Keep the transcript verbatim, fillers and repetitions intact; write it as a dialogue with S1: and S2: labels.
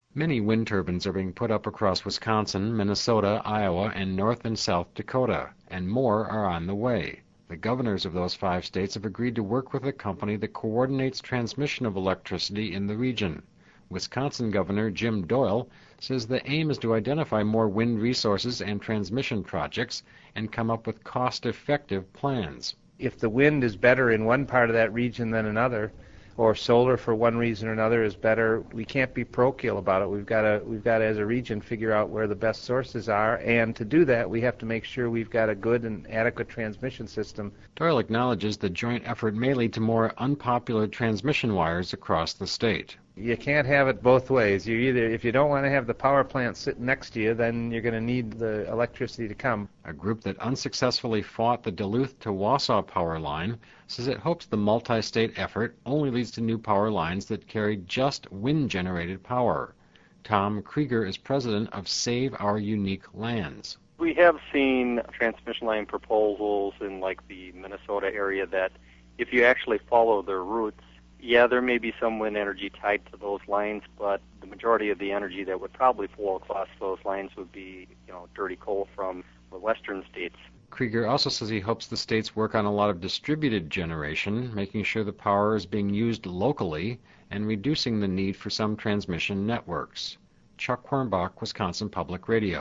S1: Many wind turbines are being put up across Wisconsin, Minnesota, Iowa, and North and South Dakota, and more are on the way. The governors of those five states have agreed to work with a company that coordinates transmission of electricity in the region. Wisconsin Governor Jim Doyle says the aim is to identify more wind resources and transmission projects and come up with cost-effective plans.
S2: If the wind is better in one part of that region than another, or solar for one reason or another is better, we can't be parochial about it. We've got to, we've got to, as a region, figure out where the best sources are, and to do that, we have to make sure we've got a good and adequate transmission system.
S1: Doyle acknowledges the joint effort may lead to more unpopular transmission wires across the state.
S2: You can't have it both ways. You either, if you don't want to have the power plant sitting next to you, then you're going to need the electricity to come.
S1: A group that unsuccessfully fought the Duluth to Wausau power line says it hopes the multi-state effort only leads to new power lines that carry just wind-generated power. Tom Krieger is president of Save Our Unique Lands.
S3: We have seen transmission line proposals in like the Minnesota area that if you actually follow their routes, yeah, there may be some wind energy tied to those lines, but the majority of the energy that would probably flow across those lines would be, you know, dirty coal from the western states.
S1: Krieger also says he hopes the states work on a lot of distributed generation, making sure the power is being used locally and reducing the need for some transmission networks. Chuck Hornbach, Wisconsin Public Radio.